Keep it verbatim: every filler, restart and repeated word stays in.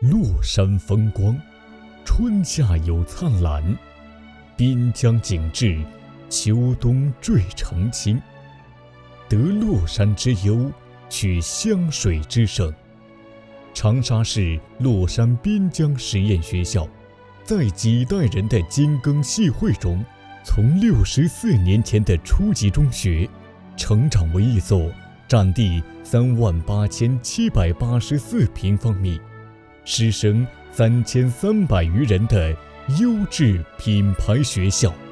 洛山风光，春夏有灿烂；滨江景致，秋冬缀成青。得洛山之优，取湘水之胜。长沙市洛山滨江实验学校，在几代人的精耕细绘中，从六十四年前的初级中学，成长为一所占地三万八千七百八十四平方米、师生三千三百余人的优质品牌学校。